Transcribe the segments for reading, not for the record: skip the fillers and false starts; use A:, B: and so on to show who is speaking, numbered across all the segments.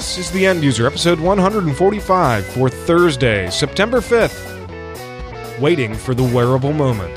A: This is The End User, episode 145 for Thursday, September 5th. Waiting for the wearable moment.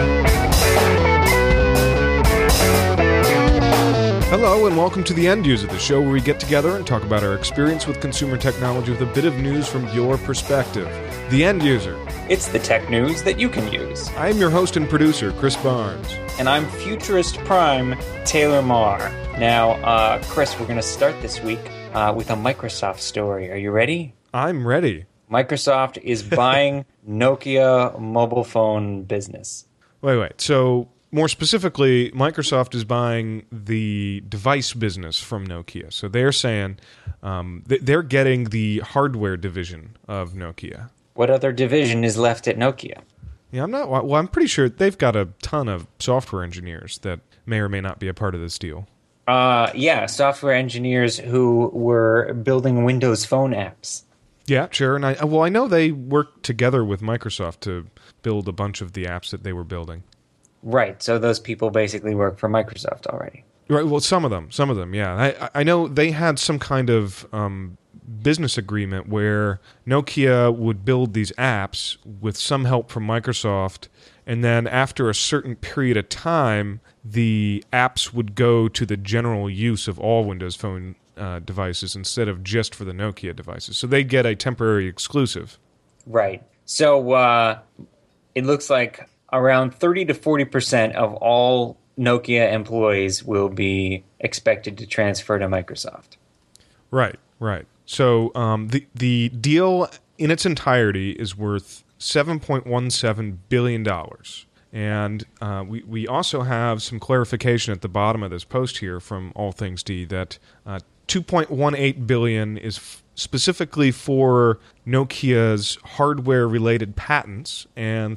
A: Hello and welcome to The End User, the show where we get together and talk about our experience with consumer technology with a bit of news from your perspective. The End User.
B: It's the tech news that you can use.
A: I am your host and producer, Chris Barnes.
B: And I'm Futurist Prime, Taylor Marr. Now, Chris, we're going to start this week with a Microsoft story. Are you ready?
A: I'm ready.
B: Microsoft is buying Nokia mobile phone business.
A: Wait. So, more specifically, Microsoft is buying the device business from Nokia. So they're saying they're getting the hardware division of Nokia.
B: What other division is left at Nokia?
A: Yeah, I'm pretty sure they've got a ton of software engineers that may or may not be a part of this deal.
B: Software engineers who were building Windows Phone apps.
A: Yeah, sure. And I know they worked together with Microsoft to build a bunch of the apps that they were building.
B: Right, so those people basically work for Microsoft already.
A: Right, well, some of them, yeah. I know they had some kind of business agreement where Nokia would build these apps with some help from Microsoft, and then after a certain period of time, the apps would go to the general use of all Windows Phone devices instead of just for the Nokia devices. So they'd get a temporary exclusive.
B: Right. So it looks like around 30 to 40% of all Nokia employees will be expected to transfer to Microsoft. Right.
A: So the deal in its entirety is worth $7.17 billion. And we also have some clarification at the bottom of this post here from All Things D that $2.18 billion is specifically for Nokia's hardware-related patents, and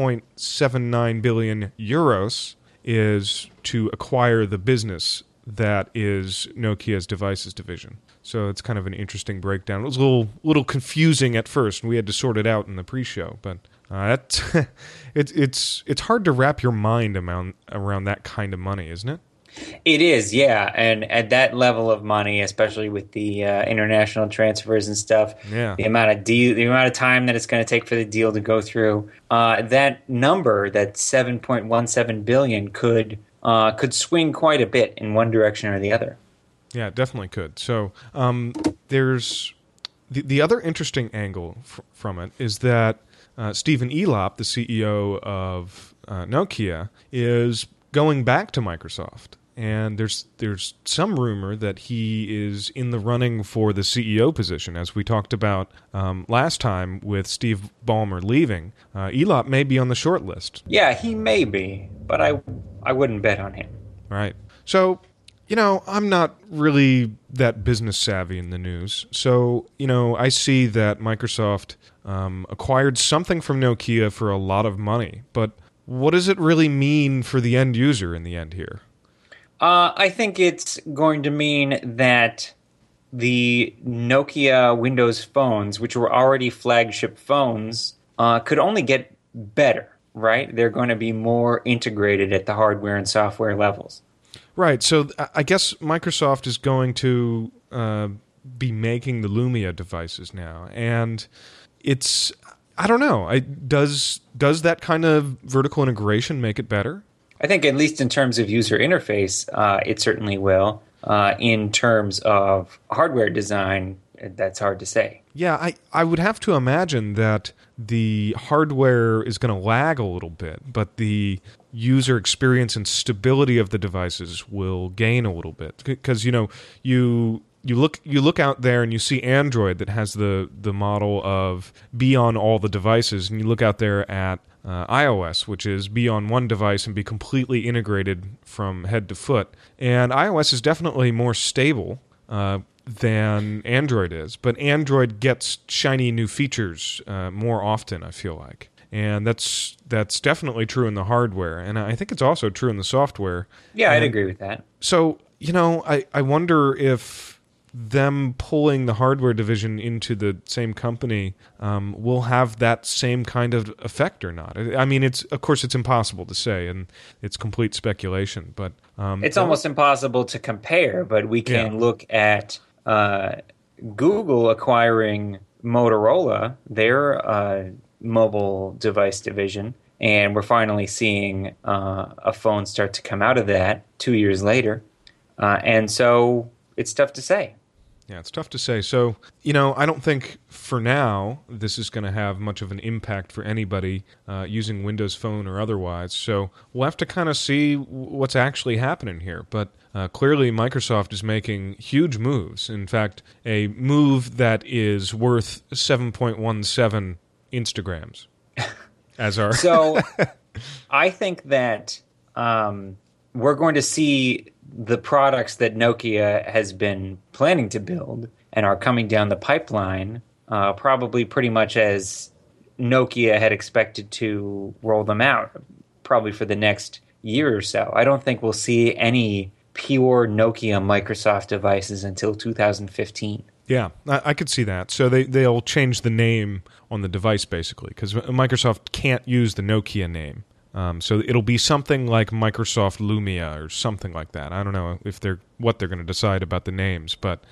A: 3.79 billion euros is to acquire the business that is Nokia's devices division. So it's kind of an interesting breakdown. It was a little confusing at first, and we had to sort it out in the pre-show, but it's hard to wrap your mind around that kind of money, isn't it?
B: It is, yeah, and at that level of money, especially with the international transfers and stuff,
A: yeah.
B: the amount of time that it's going to take for the deal to go through, that number, that 7.17 billion, could swing quite a bit in one direction or the other.
A: Yeah, it definitely could. So there's the other interesting angle from it is that Stephen Elop, the CEO of Nokia, is going back to Microsoft. And there's some rumor that he is in the running for the CEO position, as we talked about last time with Steve Ballmer leaving. Elop may be on the short list.
B: Yeah, he may be, but I wouldn't bet on him.
A: Right. So, I'm not really that business savvy in the news. So, I see that Microsoft acquired something from Nokia for a lot of money. But what does it really mean for the end user in the end here?
B: I think it's going to mean that the Nokia Windows phones, which were already flagship phones, could only get better, right? They're going to be more integrated at the hardware and software levels. Right.
A: So I guess Microsoft is going to be making the Lumia devices now. And I don't know. Does that kind of vertical integration make it better?
B: I think at least in terms of user interface, it certainly will. In terms of hardware design, that's hard to say.
A: Yeah, I would have to imagine that the hardware is going to lag a little bit, but the user experience and stability of the devices will gain a little bit. Because, you look out there and you see Android that has the model of be on all the devices, and you look out there at iOS, which is be on one device and be completely integrated from head to foot. And iOS is definitely more stable than Android is, but Android gets shiny new features more often, I feel like. And that's definitely true in the hardware, and I think it's also true in the software.
B: Yeah, I'd agree with that.
A: So, I wonder if them pulling the hardware division into the same company will have that same kind of effect or not. I mean, of course it's impossible to say, and it's complete speculation. But
B: it's almost impossible to compare. But we can look at Google acquiring Motorola, their mobile device division, and we're finally seeing a phone start to come out of that 2 years later. And so it's tough to say.
A: Yeah, it's tough to say. So, I don't think for now this is going to have much of an impact for anybody using Windows Phone or otherwise. So we'll have to kind of see what's actually happening here. But clearly Microsoft is making huge moves. In fact, a move that is worth 7.17 Instagrams. So
B: I think that we're going to see the products that Nokia has been planning to build and are coming down the pipeline probably pretty much as Nokia had expected to roll them out, probably for the next year or so. I don't think we'll see any pure Nokia Microsoft devices until 2015.
A: Yeah, I could see that. So they'll change the name on the device, basically, because Microsoft can't use the Nokia name. So it'll be something like Microsoft Lumia or something like that. I don't know what they're going to decide about the names, but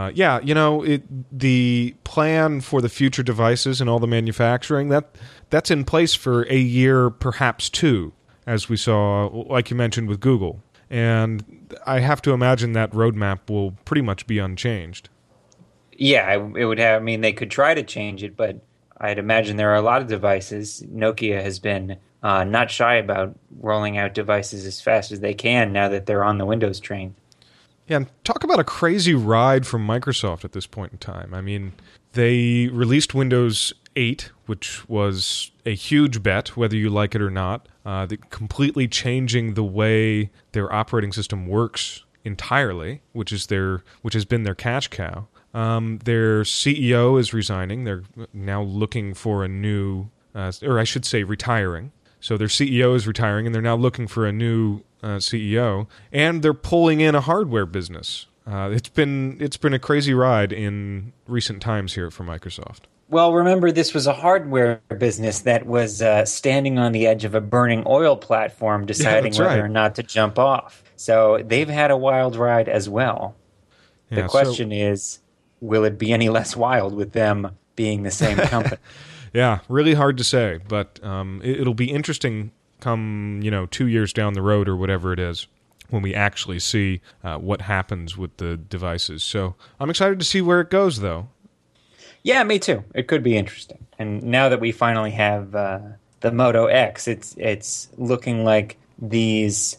A: the plan for the future devices and all the manufacturing that's in place for a year, perhaps two, as we saw, like you mentioned with Google. And I have to imagine that roadmap will pretty much be unchanged.
B: Yeah, it would have. I mean, they could try to change it, but I'd imagine there are a lot of devices. Nokia has been not shy about rolling out devices as fast as they can now that they're on the Windows train.
A: Yeah, and talk about a crazy ride from Microsoft at this point in time. I mean, they released Windows 8, which was a huge bet, whether you like it or not, completely changing the way their operating system works entirely, which has been their cash cow. Their CEO is resigning. They're now looking for a new, or I should say retiring. So their CEO is retiring, and they're now looking for a new CEO, and they're pulling in a hardware business. It's been a crazy ride in recent times here for Microsoft.
B: Well, remember, this was a hardware business that was standing on the edge of a burning oil platform, deciding whether or not to jump off. So they've had a wild ride as well. The question is, will it be any less wild with them being the same company?
A: Yeah, really hard to say, but it'll be interesting come 2 years down the road or whatever it is when we actually see what happens with the devices. So I'm excited to see where it goes, though.
B: Yeah, me too. It could be interesting. And now that we finally have the Moto X, it's looking like these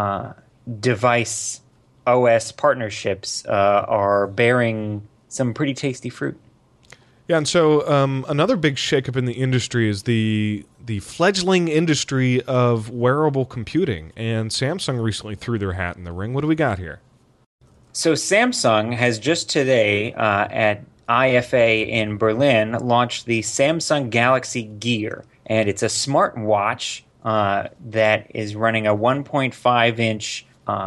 B: device OS partnerships are bearing some pretty tasty fruit.
A: Yeah, and so another big shakeup in the industry is the fledgling industry of wearable computing, and Samsung recently threw their hat in the ring. What do we got here?
B: So Samsung has just today at IFA in Berlin launched the Samsung Galaxy Gear, and it's a smartwatch that is running a 1.5-inch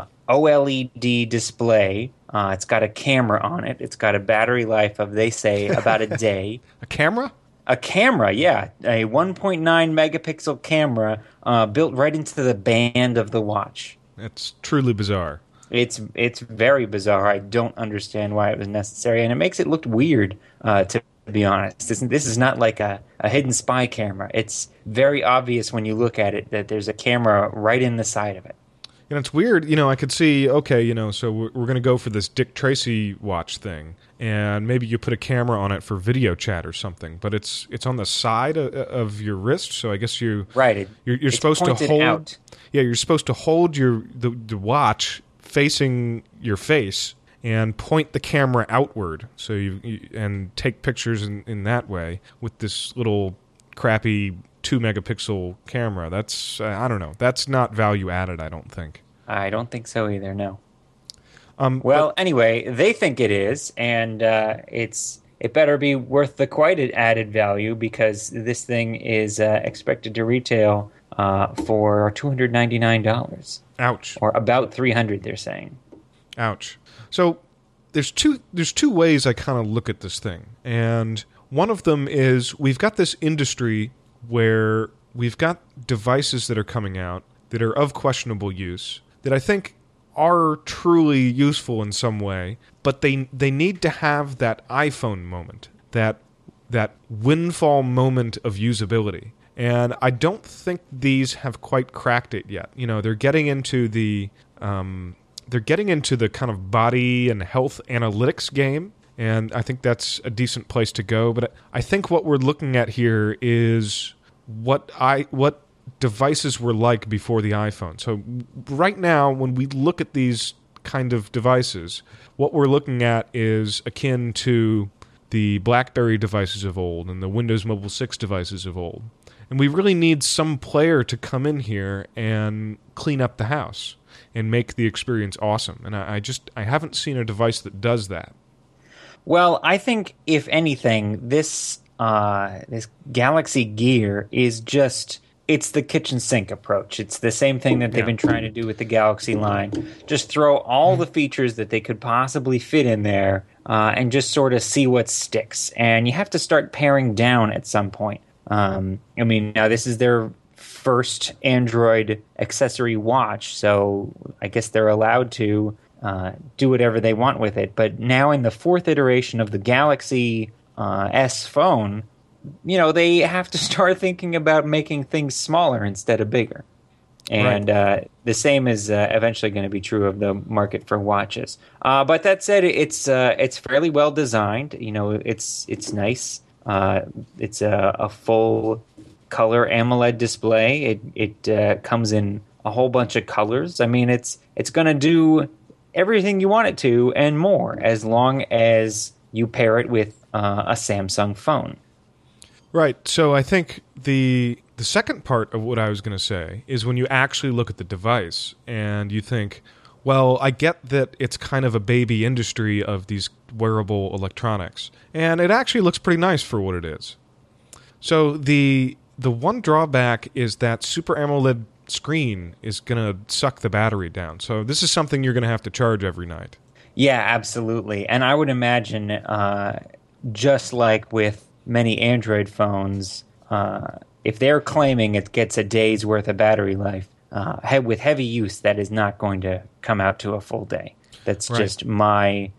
B: OLED display. It's got a camera on it. It's got a battery life of, they say, about a day.
A: A camera?
B: A camera, yeah. A 1.9 megapixel camera built right into the band of the watch.
A: It's truly bizarre.
B: It's very bizarre. I don't understand why it was necessary, and it makes it look weird, to be honest. This is not like a hidden spy camera. It's very obvious when you look at it that there's a camera right in the side of it.
A: And it's weird, I could see, okay, so we're going to go for this Dick Tracy watch thing, and maybe you put a camera on it for video chat or something, but it's on the side of your wrist, so I guess you're supposed to hold
B: out.
A: Yeah, you're supposed to hold the watch facing your face and point the camera outward, so and take pictures in that way with this little crappy 2 megapixel camera. That's I don't know. That's not value added, I don't think.
B: I don't think so either, no.
A: Anyway,
B: they think it is, and it better be worth the quite added value, because this thing is expected to retail for $299.
A: Ouch.
B: Or about $300, they're saying.
A: Ouch. So there's two ways I kind of look at this thing, and one of them is we've got this industry where we've got devices that are coming out that are of questionable use, that I think are truly useful in some way, but they need to have that iPhone moment, that windfall moment of usability. And I don't think these have quite cracked it yet. They're getting into the kind of body and health analytics game, and I think that's a decent place to go. But I think what we're looking at here is what devices were like before the iPhone. So right now, when we look at these kind of devices, what we're looking at is akin to the BlackBerry devices of old and the Windows Mobile 6 devices of old. And we really need some player to come in here and clean up the house and make the experience awesome. And I haven't seen a device that does that.
B: Well, I think, if anything, this Galaxy Gear is it's the kitchen sink approach. It's the same thing that they've been trying to do with the Galaxy line. Just throw all the features that they could possibly fit in there and just sort of see what sticks. And you have to start paring down at some point. Now this is their first Android accessory watch, so I guess they're allowed to do whatever they want with it. But now in the fourth iteration of the Galaxy S phone, they have to start thinking about making things smaller instead of bigger. And the same is eventually going to be true of the market for watches. But that said, it's fairly well designed. It's nice. It's a full color AMOLED display. It comes in a whole bunch of colors. I mean, it's going to do everything you want it to and more, as long as you pair it with a Samsung phone.
A: Right. So I think the second part of what I was going to say is when you actually look at the device and you think, well, I get that it's kind of a baby industry of these wearable electronics, and it actually looks pretty nice for what it is. So the one drawback is that Super AMOLED screen is going to suck the battery down. So this is something you're going to have to charge every night.
B: Yeah, absolutely. And I would imagine, just like with many Android phones, if they're claiming it gets a day's worth of battery life, with heavy use, that is not going to come out to a full day. That's just my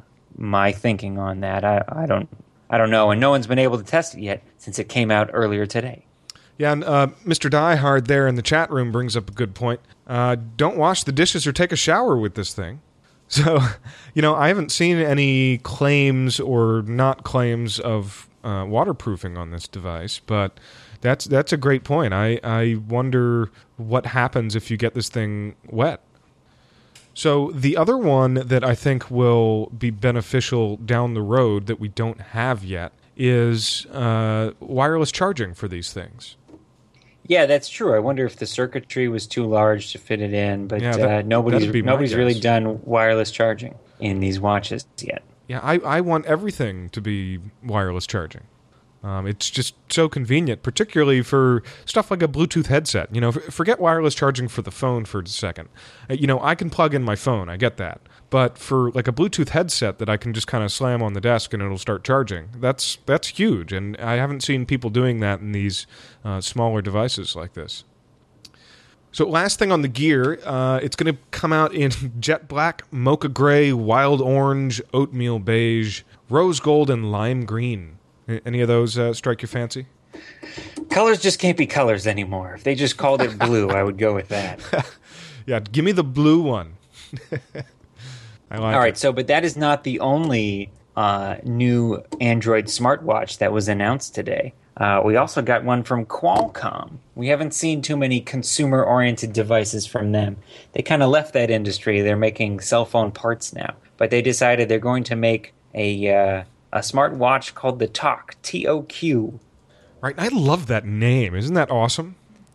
B: thinking on that. I don't know, and no one's been able to test it yet since it came out earlier today.
A: Yeah, and Mr. Diehard there in the chat room brings up a good point. Don't wash the dishes or take a shower with this thing. So, I haven't seen any claims or not claims of waterproofing on this device, but that's a great point. I wonder what happens if you get this thing wet. So the other one that I think will be beneficial down the road that we don't have yet is wireless charging for these things. Yeah,
B: that's true. I wonder if the circuitry was too large to fit it in, but nobody's really done wireless charging in these watches yet.
A: Yeah, I want everything to be wireless charging. It's just so convenient, particularly for stuff like a Bluetooth headset. Forget wireless charging for the phone for a second. I can plug in my phone, I get that. But for like a Bluetooth headset that I can just kind of slam on the desk and it'll start charging, that's huge. And I haven't seen people doing that in these smaller devices like this. So last thing on the Gear, it's going to come out in jet black, mocha gray, wild orange, oatmeal beige, rose gold, and lime green. Any of those strike your fancy?
B: Colors just can't be colors anymore. If they just called it blue, I would go with that.
A: Yeah, give me the blue one. All
B: right, but that is not the only new Android smartwatch that was announced today. We also got one from Qualcomm. We haven't seen too many consumer-oriented devices from them. They kind of left that industry. They're making cell phone parts now. But they decided they're going to make a smartwatch called the TOQ, T-O-Q.
A: Right, I love that name. Isn't that awesome?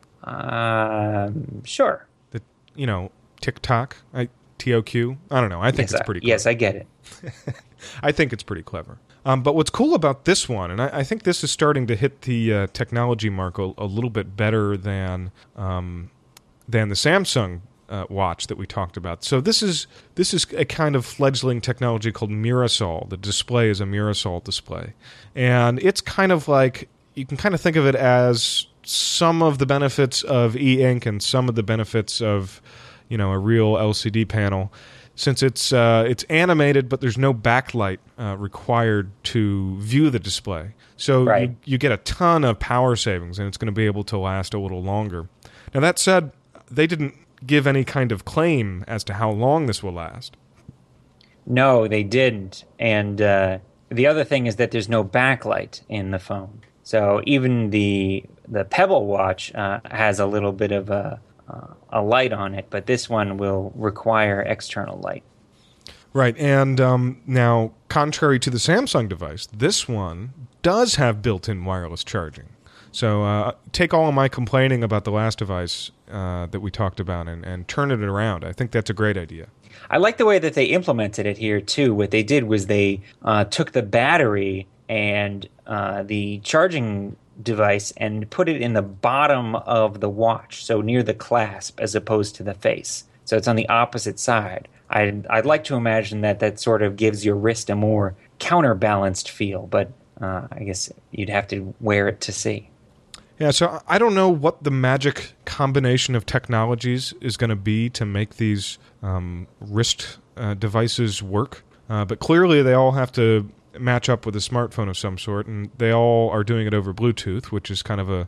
B: Sure.
A: TikTok, T-O-Q. I don't know. I think it's pretty clever.
B: Yes, I get it.
A: I think it's pretty clever. But what's cool about this one, and I think this is starting to hit the technology mark a little bit better than the Samsung watch that we talked about. So this is a kind of fledgling technology called Mirasol. The display is a Mirasol display, and it's kind of like, you can kind of think of it as some of the benefits of e-ink and some of the benefits of a real LCD panel. since it's animated, but there's no backlight required to view the display. So
B: Right.
A: you get a ton of power savings, and it's going to be able to last a little longer. Now, that said, they didn't give any kind of claim as to how long this will last.
B: No, they didn't. And the other thing is that there's no backlight in the phone. So even the Pebble Watch has a little bit of a light on it, but this one will require external light.
A: Right, and now, contrary to the Samsung device, this one does have built-in wireless charging. So take all of my complaining about the last device that we talked about and turn it around. I think that's a great idea.
B: I like the way that they implemented it here, too. What they did was they took the battery and the charging device and put it in the bottom of the watch, so near the clasp as opposed to the face. So it's on the opposite side. I'd like to imagine that sort of gives your wrist a more counterbalanced feel, but I guess you'd have to wear it to see.
A: Yeah, so I don't know what the magic combination of technologies is going to be to make these wrist devices work, but clearly they all have to match up with a smartphone of some sort, and they all are doing it over Bluetooth, which is kind of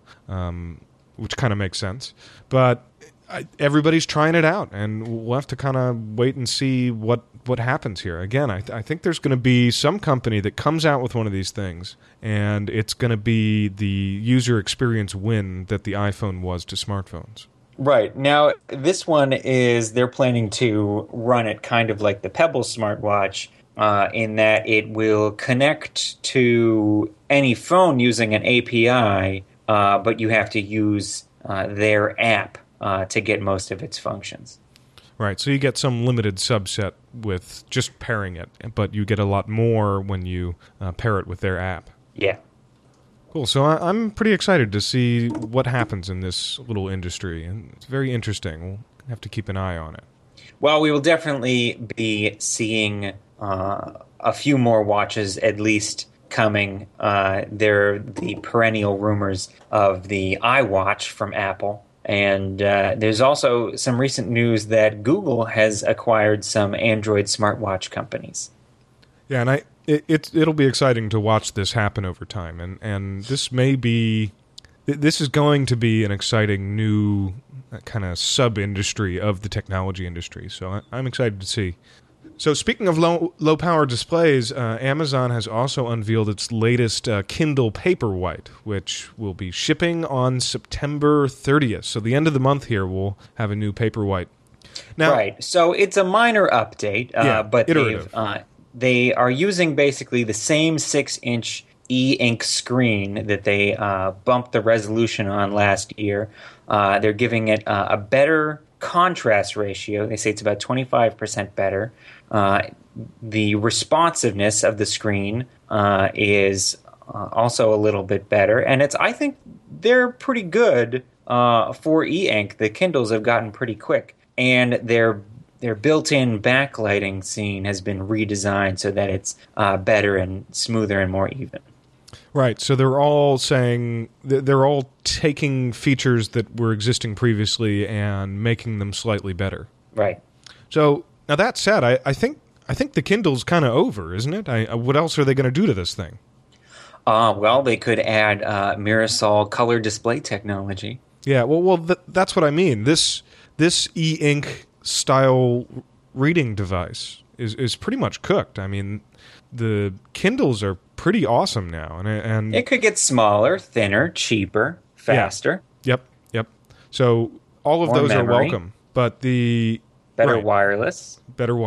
A: which kind of makes sense. But everybody's trying it out, and we'll have to kind of wait and see what happens here. Again, I think there's going to be some company that comes out with one of these things, and it's going to be the user experience win that the iPhone was to smartphones.
B: Right. Now, this one they're planning to run it kind of like the Pebble smartwatch, in that it will connect to any phone using an API, but you have to use their app to get most of its functions.
A: Right, so you get some limited subset with just pairing it, but you get a lot more when you pair it with their app.
B: Yeah.
A: Cool, so I'm pretty excited to see what happens in this little industry, and it's very interesting. We'll have to keep an eye on it.
B: Well, we will definitely be seeing a few more watches at least coming. There are the perennial rumors of the iWatch from Apple. And there's also some recent news that Google has acquired some Android smartwatch companies.
A: Yeah, and it'll be exciting to watch this happen over time. And this is going to be an exciting new kind of sub-industry of the technology industry. So I'm excited to see. So speaking of low-power displays, Amazon has also unveiled its latest Kindle Paperwhite, which will be shipping on September 30th. So the end of the month here, we'll have a new Paperwhite. Now,
B: right. So it's a minor update, but they are using basically the same 6-inch e-ink screen that they bumped the resolution on last year. They're giving it a better contrast ratio. They say it's about 25% better. The responsiveness of the screen is also a little bit better, and I think they're pretty good for e-ink. The Kindles have gotten pretty quick, and their built-in backlighting scene has been redesigned so that it's better and smoother and more even.
A: Right, so they're all saying they're all taking features that were existing previously and making them slightly better.
B: Right.
A: So now that said, I think the Kindle's kind of over, isn't it? What else are they going to do to this thing?
B: Well, they could add Mirasol color display technology.
A: Yeah, well, that's what I mean. This e-ink style reading device is pretty much cooked. I mean, the Kindles are pretty awesome now, and
B: it could get smaller, thinner, cheaper, faster.
A: Yeah. Yep. So all of those
B: memory.
A: are welcome, but the
B: better wireless.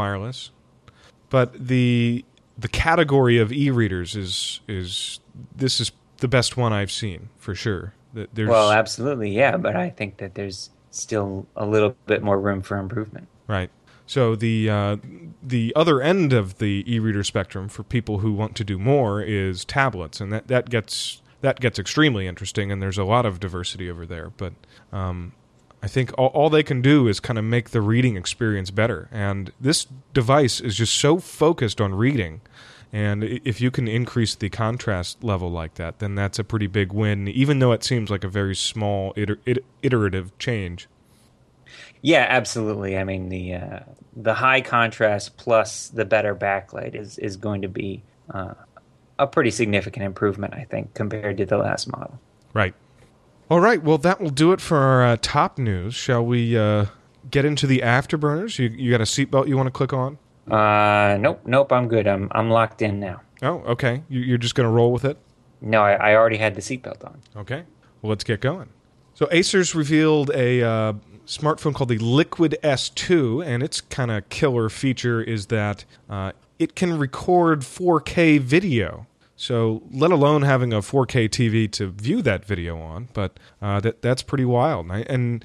A: But the category of e-readers is the best one I've seen for sure.
B: Well, absolutely, yeah, but I think that there's still a little bit more room for improvement.
A: Right. So the other end of the e-reader spectrum for people who want to do more is tablets, and that gets extremely interesting, and there's a lot of diversity over there. But I think all they can do is kind of make the reading experience better, and this device is just so focused on reading. And if you can increase the contrast level like that, then that's a pretty big win, even though it seems like a very small iterative change.
B: Yeah, absolutely. I mean, the high contrast plus the better backlight is going to be a pretty significant improvement, I think, compared to the last model.
A: Right. All right. Well, that will do it for our top news. Shall we get into the afterburners? You got a seatbelt you want to click on?
B: Nope. I'm good. I'm locked in now.
A: Oh, okay. You're just going to roll with it?
B: No, I already had the seatbelt on.
A: Okay. Well, let's get going. So Acer's revealed a smartphone called the Liquid S2, and its kind of killer feature is that it can record 4K video. So let alone having a 4K TV to view that video on, but that's pretty wild. And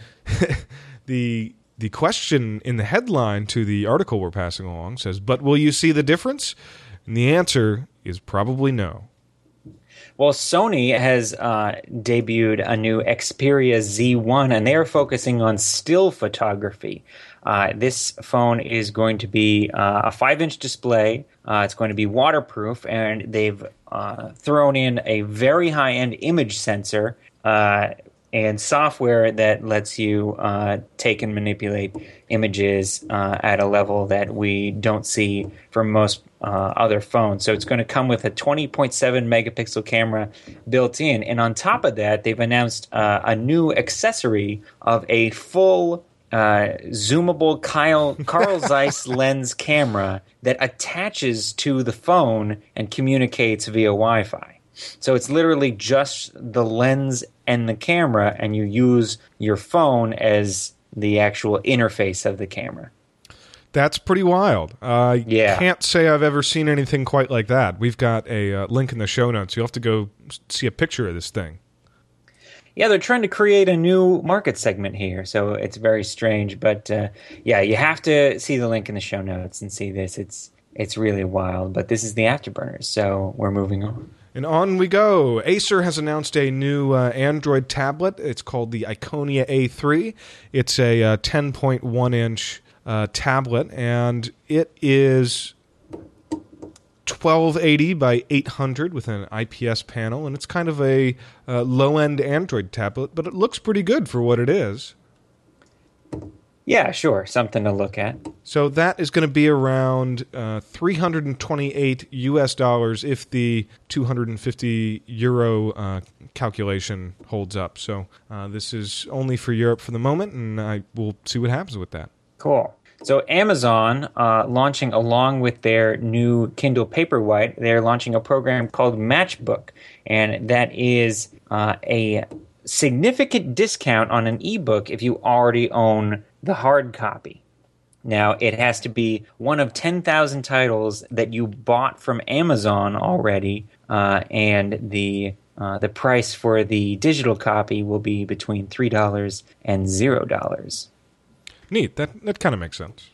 A: the question in the headline to the article we're passing along says, "But will you see the difference?" And the answer is probably no.
B: Well, Sony has debuted a new Xperia Z1, and they are focusing on still photography. This phone is going to be a 5-inch display. It's going to be waterproof, and they've thrown in a very high-end image sensor and software that lets you take and manipulate images at a level that we don't see from most other phones. So it's going to come with a 20.7 megapixel camera built in. And on top of that, they've announced a new accessory of a full zoomable Carl Zeiss lens camera that attaches to the phone and communicates via Wi-Fi. So it's literally just the lens and the camera, and you use your phone as the actual interface of the camera.
A: That's pretty wild.
B: Yeah.
A: Can't say I've ever seen anything quite like that. We've got a link in the show notes. You'll have to go see a picture of this thing.
B: Yeah, they're trying to create a new market segment here, so it's very strange. But yeah, you have to see the link in the show notes and see this. It's really wild. But this is the Afterburners, so we're moving on.
A: And on we go. Acer has announced a new Android tablet. It's called the Iconia A3. It's a 10.1-inch tablet, and it is 1280 by 800 with an IPS panel, and it's kind of a low-end Android tablet, but it looks pretty good for what it is.
B: Yeah, sure. Something to look at.
A: So that is going to be around $328 if the 250 euro calculation holds up. So this is only for Europe for the moment, and I will see what happens with that.
B: Cool. So Amazon, launching along with their new Kindle Paperwhite, they're launching a program called Matchbook, and that is a significant discount on an ebook if you already own the hard copy. Now, it has to be one of 10,000 titles that you bought from Amazon already, and the price for the digital copy will be between $3 and $0.
A: Neat. That kind of makes sense.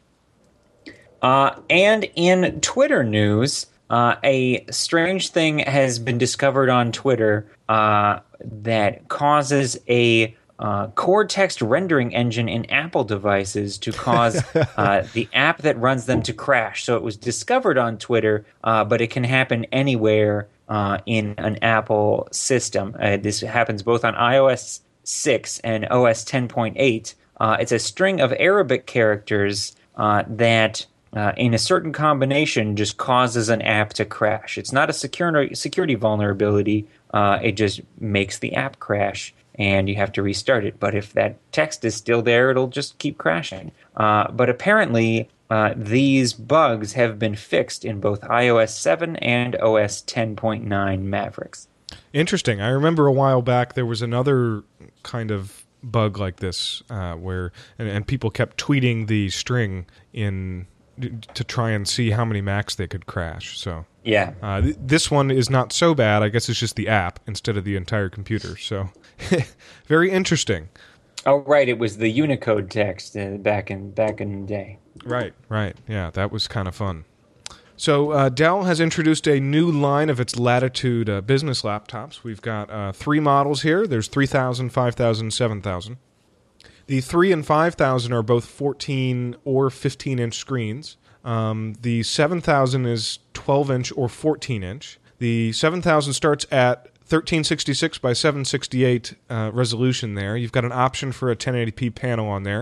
B: And in Twitter news, a strange thing has been discovered on Twitter that causes a core text rendering engine in Apple devices to cause the app that runs them to crash. So it was discovered on Twitter, but it can happen anywhere in an Apple system. This happens both on iOS 6 and OS 10.8. It's a string of Arabic characters that in a certain combination just causes an app to crash. It's not a security vulnerability. It just makes the app crash, and you have to restart it. But if that text is still there, it'll just keep crashing. But apparently, these bugs have been fixed in both iOS 7 and OS 10.9 Mavericks.
A: Interesting. I remember a while back there was another kind of bug like this where and people kept tweeting the string in to try and see how many Macs they could crash. So
B: yeah,
A: this one is not so bad. I guess it's just the app instead of the entire computer. So very interesting.
B: Oh, right. It was the Unicode text back in the day.
A: Right. Yeah, that was kind of fun. So Dell has introduced a new line of its Latitude business laptops. We've got 3 models here. There's 3000, 5000, 7000. The 3 and 5000 are both 14 or 15-inch screens. The 7000 is 12-inch or 14-inch. The 7000 starts at 1366 by 768 resolution there. You've got an option for a 1080p panel on there.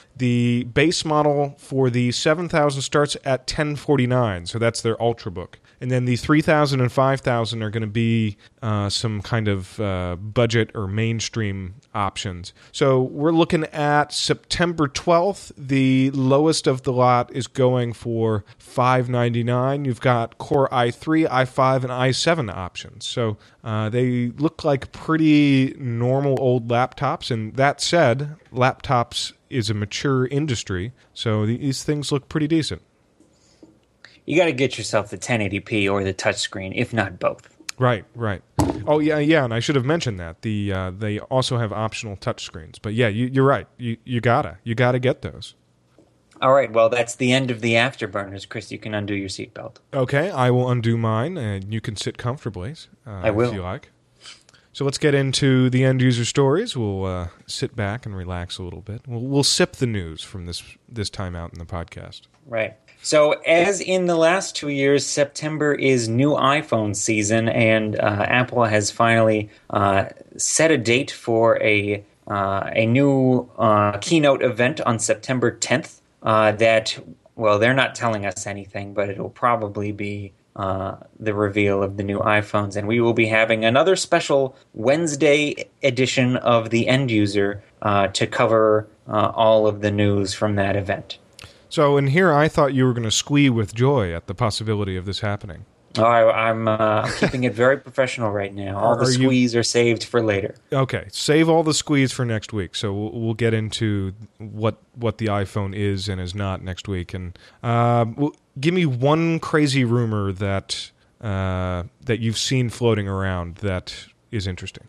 A: The base model for the 7000 starts at $1,049, so that's their Ultrabook. And then the 3000 and 5000 are going to be some kind of budget or mainstream options. So we're looking at September 12th. The lowest of the lot is going for $599. You've got Core i3, i5, and i7 options. So they look like pretty normal old laptops. And that said, laptops is a mature industry, so these things look pretty decent.
B: You got to get yourself the 1080p or the touchscreen, if not both.
A: Right. Oh, yeah, and I should have mentioned that. They also have optional touchscreens. But yeah, you're right. You gotta get those.
B: All right, well, that's the end of the Afterburners. Chris, you can undo your seatbelt.
A: Okay, I will undo mine, and you can sit comfortably
B: I will.
A: if you like. So let's get into the end-user stories. We'll sit back and relax a little bit. We'll sip the news from this time out in the podcast.
B: Right. So as in the last 2 years, September is new iPhone season, and Apple has finally set a date for a new keynote event on September 10th that, well, they're not telling us anything, but it'll probably be the reveal of the new iPhones. And we will be having another special Wednesday edition of the End User to cover all of the news from that event.
A: So in here, I thought you were going to squee with joy at the possibility of this happening.
B: Oh, I'm keeping it very professional right now. All the squeeze are saved for later.
A: Okay, save all the squeeze for next week. So we'll get into what the iPhone is and is not next week. And give me one crazy rumor that you've seen floating around that is interesting.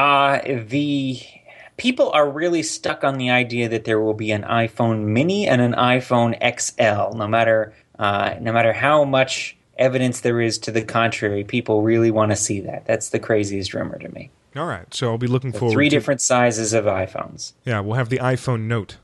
B: The people are really stuck on the idea that there will be an iPhone Mini and an iPhone XL. No matter how much evidence there is to the contrary, people really want to see that. That's the craziest rumor to me.
A: All right, so I'll be looking forward to...
B: 3 different sizes of iPhones.
A: Yeah, we'll have the iPhone Note.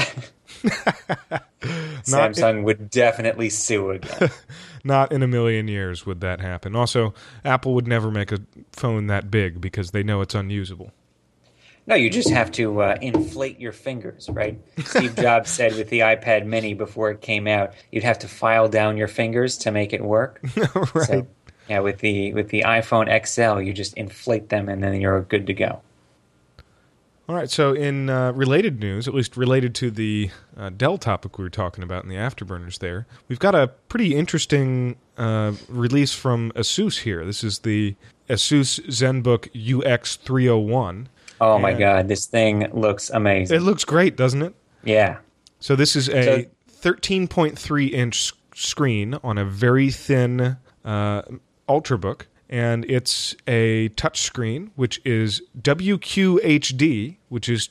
B: Samsung would definitely sue again.
A: Not in a million years would that happen. Also, Apple would never make a phone that big because they know it's unusable.
B: No, you just have to inflate your fingers, right? Steve Jobs said with the iPad Mini before it came out, you'd have to file down your fingers to make it work.
A: Right.
B: So, yeah, with the iPhone XL, you just inflate them and then you're good to go.
A: All right, so in related news, at least related to the Dell topic we were talking about in the Afterburners there, we've got a pretty interesting release from ASUS here. This is the ASUS ZenBook UX301.
B: Oh my God, this thing looks amazing.
A: It looks great, doesn't it?
B: Yeah.
A: So this is a 13.3-inch screen on a very thin Ultrabook, and it's a touchscreen, which is WQHD, which is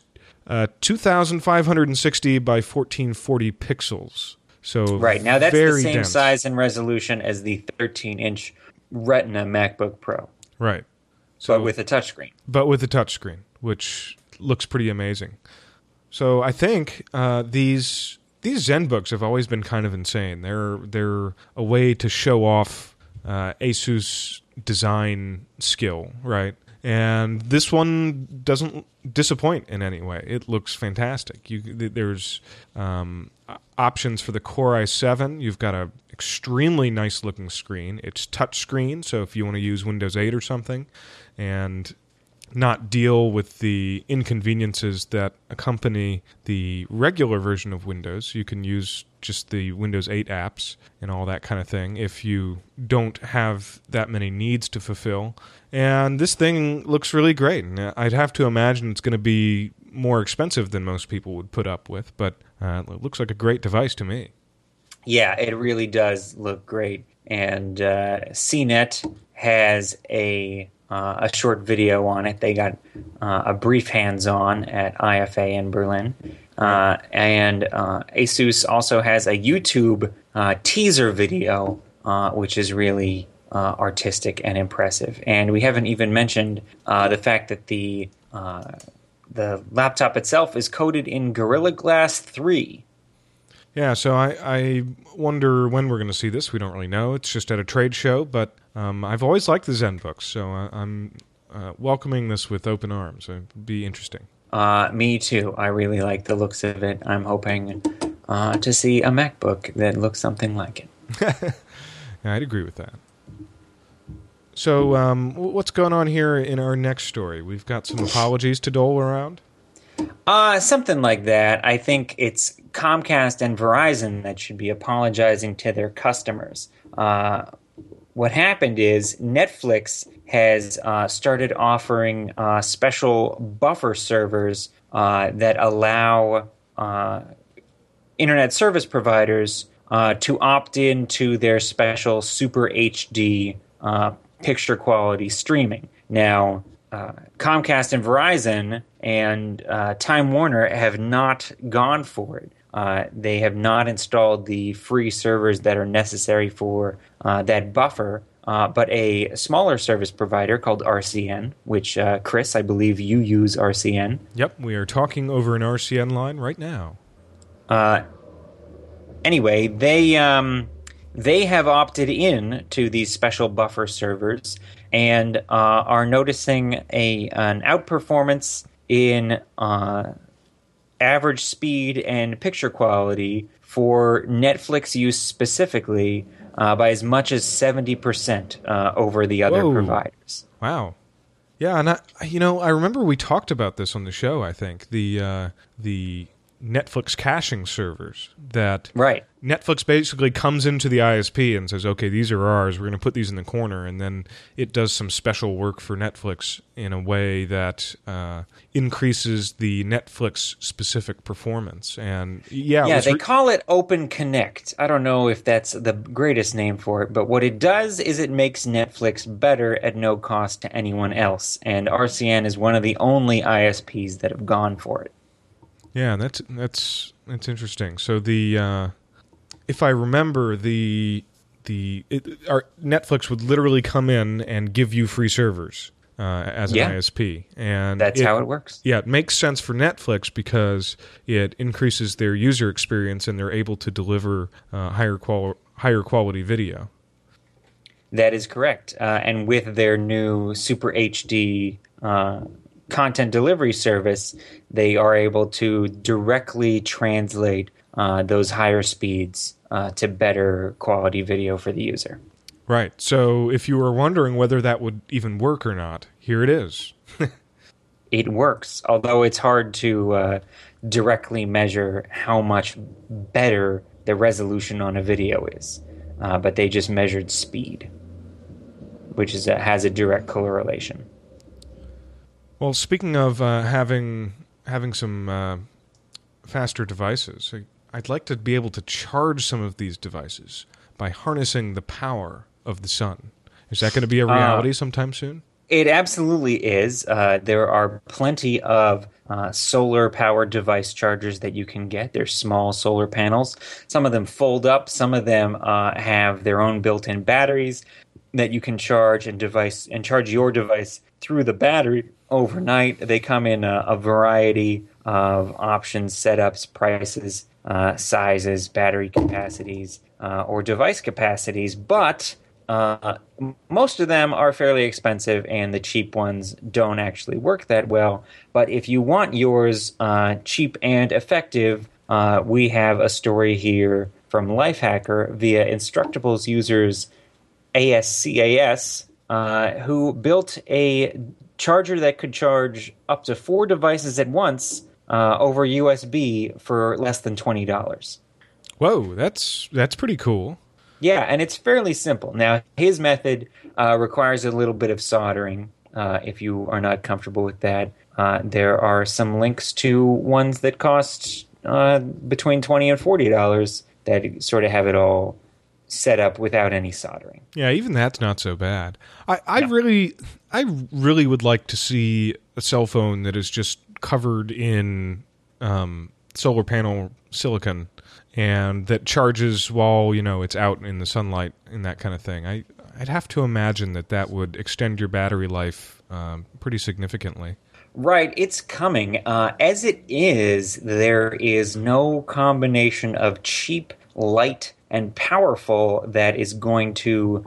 A: 2,560 by 1440 pixels. So
B: right, now that's the same
A: dense.
B: size and resolution as the 13-inch Retina MacBook Pro.
A: Right. So,
B: but with a touchscreen.
A: But with a touchscreen, which looks pretty amazing. So I think these ZenBooks have always been kind of insane. They're a way to show off ASUS design skill, right? And this one doesn't disappoint in any way. It looks fantastic. There's options for the Core i7. You've got a extremely nice looking screen. It's touch screen, so if you want to use Windows 8 or something and not deal with the inconveniences that accompany the regular version of Windows, you can use just the Windows 8 apps and all that kind of thing if you don't have that many needs to fulfill. And this thing looks really great. And I'd have to imagine it's going to be more expensive than most people would put up with, but it looks like a great device to me.
B: Yeah, it really does look great. And CNET has a short video on it. They got a brief hands-on at IFA in Berlin. And ASUS also has a YouTube teaser video, which is really artistic and impressive. And we haven't even mentioned the fact that the laptop itself is coated in Gorilla Glass 3.
A: Yeah, so I wonder when we're going to see this. We don't really know. It's just at a trade show, but I've always liked the ZenBooks, so I'm welcoming this with open arms. It'd be interesting.
B: Me too. I really like the looks of it. I'm hoping to see a MacBook that looks something like it.
A: Yeah, I'd agree with that. So, what's going on here in our next story? We've got some apologies to dole around.
B: Something like that. I think it's Comcast and Verizon that should be apologizing to their customers. What happened is Netflix has started offering special buffer servers that allow internet service providers to opt into their special Super HD picture quality streaming. Now, Comcast and Verizon and Time Warner have not gone for it. They have not installed the free servers that are necessary for that buffer, but a smaller service provider called RCN, which, Chris, I believe you use RCN.
A: Yep, we are talking over an RCN line right now.
B: Anyway, they have opted in to these special buffer servers and are noticing an outperformance in average speed and picture quality for Netflix use specifically by as much as 70% over the other providers.
A: Wow. Yeah, and I remember we talked about this on the show, I think, the Netflix caching servers that
B: right.
A: Netflix basically comes into the ISP and says, okay, these are ours, we're going to put these in the corner, and then it does some special work for Netflix in a way that increases the Netflix-specific performance. And
B: they call it Open Connect. I don't know if that's the greatest name for it, but what it does is it makes Netflix better at no cost to anyone else, and RCN is one of the only ISPs that have gone for it.
A: Yeah, that's interesting. So if I remember, our Netflix would literally come in and give you free servers as an ISP, and
B: that's how it works.
A: Yeah, it makes sense for Netflix because it increases their user experience and they're able to deliver higher quality video.
B: That is correct, and with their new Super HD content delivery service, they are able to directly translate those higher speeds to better quality video for the user.
A: Right. So if you were wondering whether that would even work or not, here it is.
B: It works, although it's hard to directly measure how much better the resolution on a video is. But they just measured speed, which has a direct correlation.
A: Well, speaking of having some faster devices, I'd like to be able to charge some of these devices by harnessing the power of the sun. Is that going to be a reality sometime soon?
B: It absolutely is. There are plenty of solar-powered device chargers that you can get. They're small solar panels. Some of them fold up. Some of them have their own built-in batteries that you can charge and charge your device through the battery overnight. They come in a variety of options, setups, prices, sizes, battery capacities, or device capacities, but most of them are fairly expensive, and the cheap ones don't actually work that well. But if you want yours cheap and effective, we have a story here from Lifehacker via Instructables users ASCAS, who built a charger that could charge up to 4 devices at once over USB for less than $20.
A: Whoa, that's pretty cool.
B: Yeah, and it's fairly simple. Now, his method requires a little bit of soldering if you are not comfortable with that. There are some links to ones that cost between $20 and $40 that sort of have it all set up without any soldering.
A: Yeah, even that's not so bad. I really would like to see a cell phone that is just covered in solar panel silicon and that charges while it's out in the sunlight and that kind of thing. I'd have to imagine that would extend your battery life pretty significantly.
B: Right, it's coming. As it is, there is no combination of cheap, light, and powerful that is going to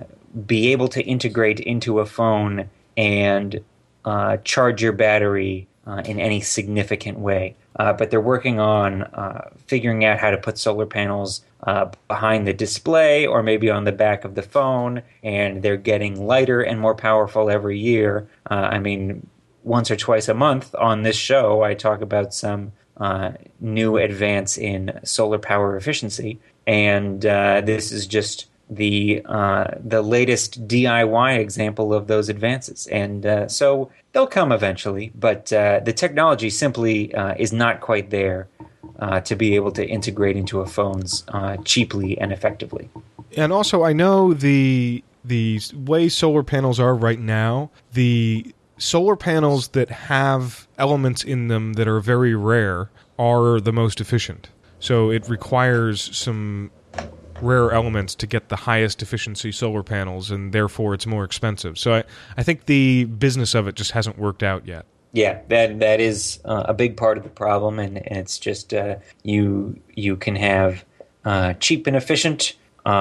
B: be able to integrate into a phone and charge your battery in any significant way. But they're working on figuring out how to put solar panels behind the display or maybe on the back of the phone, and they're getting lighter and more powerful every year. I mean, once or twice a month on this show, I talk about some new advance in solar power efficiency, and this is just the latest DIY example of those advances. And so they'll come eventually, but the technology simply is not quite there to be able to integrate into a phones cheaply and effectively.
A: And also, I know the way solar panels are right now, the solar panels that have elements in them that are very rare are the most efficient. So it requires some rare elements to get the highest efficiency solar panels, and therefore it's more expensive. So I think the business of it just hasn't worked out yet.
B: Yeah, that is a big part of the problem, and it's just you can have cheap and efficient,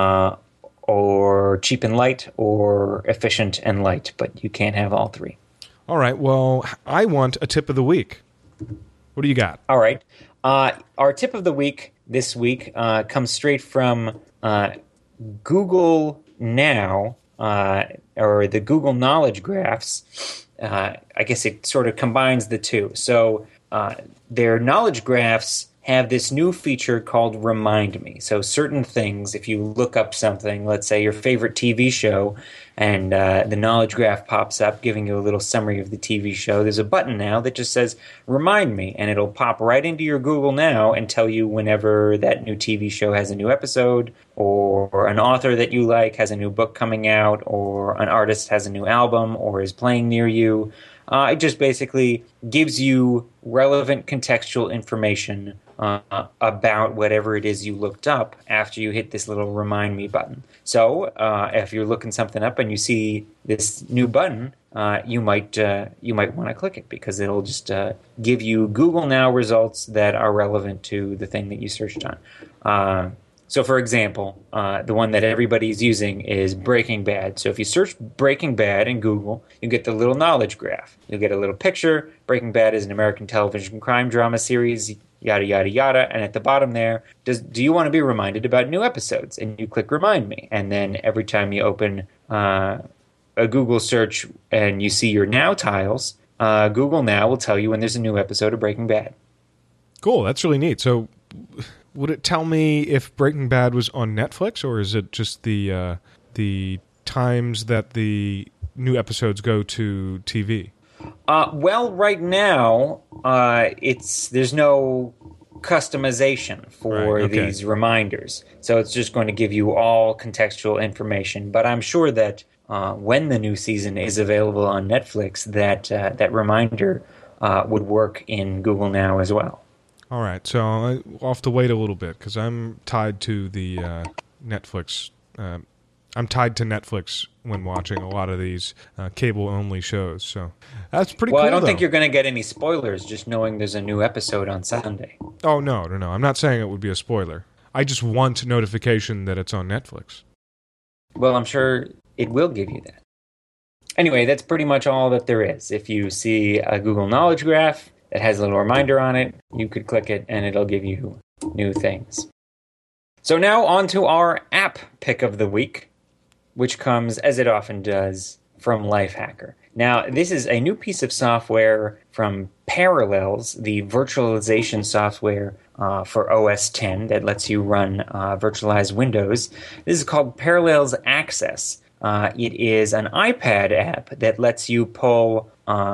B: or cheap and light, or efficient and light, but you can't have all three.
A: All right, well, I want a tip of the week. What do you got?
B: All right. Our tip of the week this week comes straight from Google Now, or the Google Knowledge Graphs. I guess it sort of combines the two. So their knowledge graphs have this new feature called Remind Me. So certain things, if you look up something, let's say your favorite TV show, and the knowledge graph pops up giving you a little summary of the TV show, there's a button now that just says Remind Me, and it'll pop right into your Google Now and tell you whenever that new TV show has a new episode, or an author that you like has a new book coming out, or an artist has a new album or is playing near you. It just basically gives you relevant contextual information about whatever it is you looked up after you hit this little Remind Me button. So if you're looking something up and you see this new button, you might want to click it, because it'll just give you Google Now results that are relevant to the thing that you searched on. So, for example, the one that everybody's using is Breaking Bad. So if you search Breaking Bad in Google, you get the little knowledge graph. You'll get a little picture. Breaking Bad is an American television crime drama series, yada, yada, yada. And at the bottom there, do you want to be reminded about new episodes? And you click Remind Me. And then every time you open a Google search and you see your Now tiles, Google Now will tell you when there's a new episode of Breaking Bad.
A: Cool, that's really neat. So would it tell me if Breaking Bad was on Netflix, or is it just the times that the new episodes go to TV?
B: Well, right now, there's no customization for these reminders, so it's just going to give you all contextual information. But I'm sure that when the new season is available on Netflix, that reminder would work in Google Now as well.
A: All right, so I'll have to wait a little bit, because I'm tied to the Netflix. I'm tied to Netflix when watching a lot of these cable-only shows. So that's pretty cool.
B: Well, I don't think you're going to get any spoilers just knowing there's a new episode on Sunday.
A: Oh, no. I'm not saying it would be a spoiler. I just want notification that it's on Netflix.
B: Well, I'm sure it will give you that. Anyway, that's pretty much all that there is. If you see a Google Knowledge Graph that has a little reminder on it, you could click it and it'll give you new things. So now on to our app pick of the week, which comes, as it often does, from Lifehacker. Now, this is a new piece of software from Parallels, the virtualization software for OS X that lets you run virtualized Windows. This is called Parallels Access. It is an iPad app that lets you pull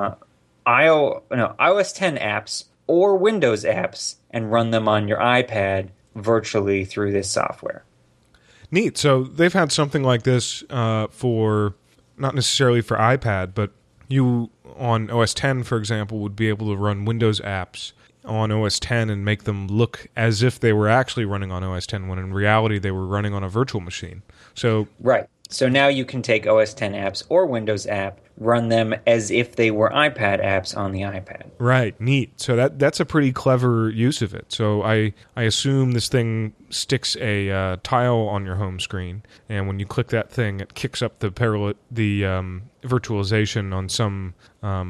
B: iOS 10 apps or Windows apps and run them on your iPad virtually through this software.
A: Neat. So they've had something like this for, not necessarily for iPad, but you on OS 10, for example, would be able to run Windows apps on OS 10 and make them look as if they were actually running on OS 10, when in reality they were running on a virtual machine. So
B: right. So now you can take OS 10 apps or Windows app, run them as if they were iPad apps on the iPad.
A: Right, neat. So that's a pretty clever use of it. So I assume this thing sticks a tile on your home screen, and when you click that thing, it kicks up the virtualization on some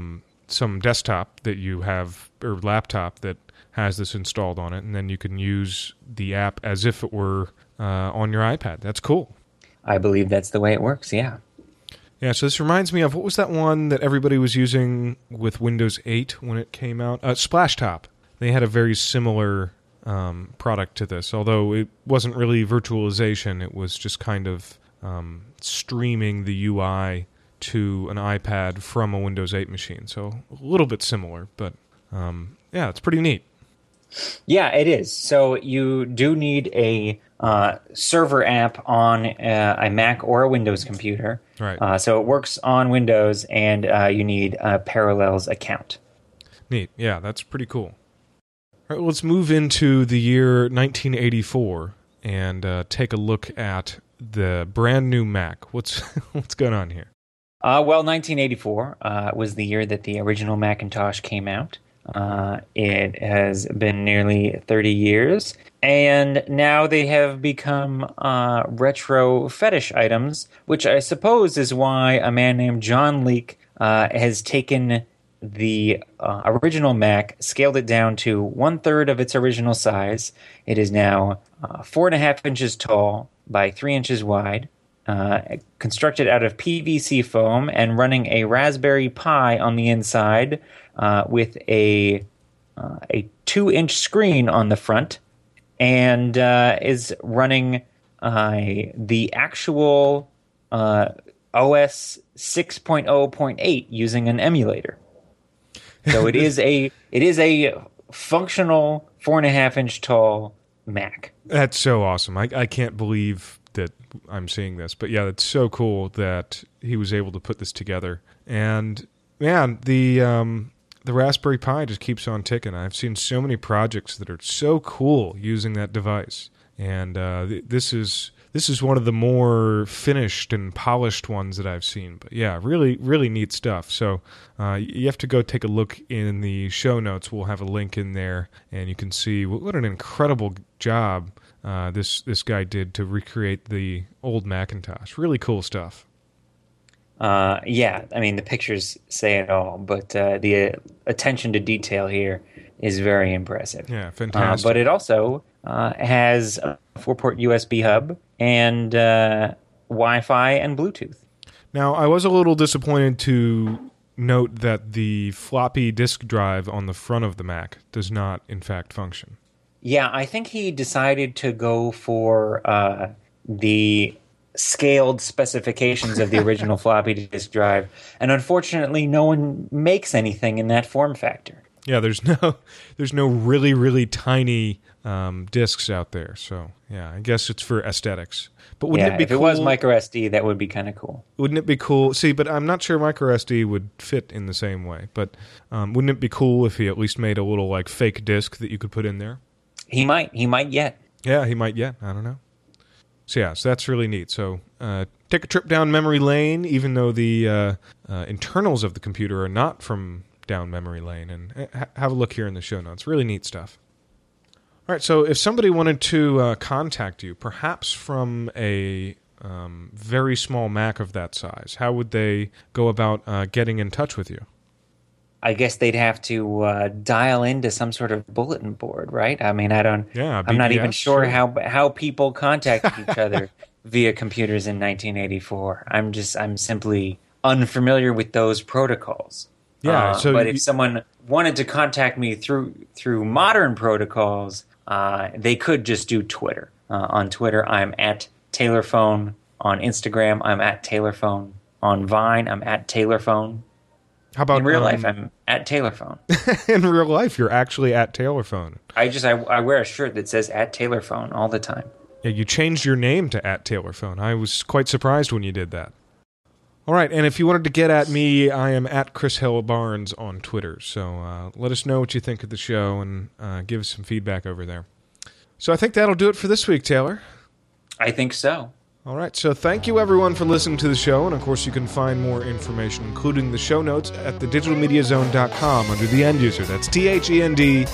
A: some desktop that you have, or laptop that has this installed on it, and then you can use the app as if it were on your iPad. That's cool.
B: I believe that's the way it works, yeah.
A: Yeah, so this reminds me of, what was that one that everybody was using with Windows 8 when it came out? Splashtop. They had a very similar product to this, although it wasn't really virtualization. It was just kind of streaming the UI to an iPad from a Windows 8 machine. So a little bit similar, but yeah, it's pretty neat.
B: Yeah, it is. So you do need a server app on a Mac or a Windows computer.
A: Right.
B: So it works on Windows, and you need a Parallels account.
A: Neat. Yeah, that's pretty cool. All right, let's move into the year 1984 and take a look at the brand new Mac. What's going on here?
B: Well, 1984 was the year that the original Macintosh came out. It has been nearly 30 years, and now they have become retro fetish items, which I suppose is why a man named John Leake has taken the original Mac, scaled it down to 1/3 of its original size. It is now 4.5 inches tall by 3 inches wide, constructed out of PVC foam and running a Raspberry Pi on the inside, with a 2-inch screen on the front, and is running the actual OS 6.0.8 using an emulator. So it is a functional 4.5 inch tall Mac.
A: That's so awesome. I can't believe that I'm seeing this, but yeah, it's so cool that he was able to put this together. And man, the Raspberry Pi just keeps on ticking. I've seen so many projects that are so cool using that device, and this is one of the more finished and polished ones that I've seen. But yeah, really, really neat stuff. So you have to go take a look in the show notes. We'll have a link in there, and you can see what an incredible job this guy did to recreate the old Macintosh. Really cool stuff.
B: Yeah, I mean, the pictures say it all, but the attention to detail here is very impressive.
A: Yeah, fantastic.
B: But it also has a 4-port USB hub and Wi-Fi and Bluetooth.
A: Now, I was a little disappointed to note that the floppy disk drive on the front of the Mac does not, in fact, function.
B: Yeah, I think he decided to go for the scaled specifications of the original floppy disk drive, and unfortunately no one makes anything in that form factor.
A: Yeah, there's no really, really tiny discs out there, so yeah, I guess it's for aesthetics. But wouldn't it be cool?
B: If it was micro SD, that would be kind of cool.
A: Wouldn't it be cool? See, but I'm not sure micro SD would fit in the same way, but wouldn't it be cool if he at least made a little like fake disc that you could put in there?
B: He might yet.
A: Yeah, he might yet. I don't know. So yeah, so that's really neat. So take a trip down memory lane, even though the internals of the computer are not from down memory lane, and have a look here in the show notes. Really neat stuff. All right, so if somebody wanted to contact you, perhaps from a very small Mac of that size, how would they go about getting in touch with you?
B: I guess they'd have to dial into some sort of bulletin board, right? I mean, I'm not even sure how people contacted each other via computers in 1984. I'm simply unfamiliar with those protocols.
A: Yeah.
B: But if someone wanted to contact me through modern protocols, they could just do Twitter. On Twitter, I'm at TaylorPhone. On Instagram, I'm at TaylorPhone. On Vine, I'm at TaylorPhone.
A: How about
B: in real life? I'm at TaylorPhone.
A: In real life, you're actually at TaylorPhone.
B: I wear a shirt that says at TaylorPhone all the time.
A: Yeah, you changed your name to at TaylorPhone. I was quite surprised when you did that. All right, and if you wanted to get at me, I am at Chris Hill Barnes on Twitter. So let us know what you think of the show and give us some feedback over there. So I think that'll do it for this week, Taylor.
B: I think so.
A: All right, so thank you everyone for listening to the show, and of course you can find more information, including the show notes, at thedigitalmediazone.com under the end user. That's THENDUSR.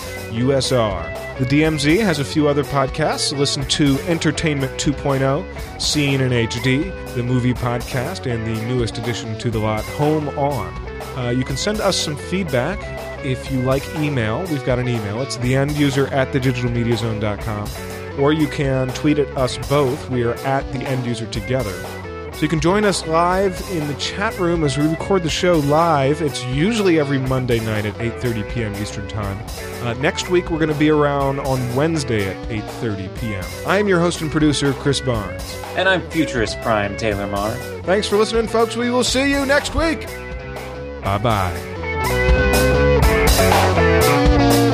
A: The DMZ has a few other podcasts. Listen to Entertainment 2.0, Seen in HD, the movie podcast, and the newest addition to the lot, Home On. You can send us some feedback if you like email. We've got an email. It's theenduser@thedigitalmediazone.com. Or you can tweet at us both. We are at @theenduser together. So you can join us live in the chat room as we record the show live. It's usually every Monday night at 8:30 p.m. Eastern Time. Next week, we're going to be around on Wednesday at 8:30 p.m. I am your host and producer, Chris Barnes.
B: And I'm Futurist Prime Taylor Marr.
A: Thanks for listening, folks. We will see you next week. Bye-bye.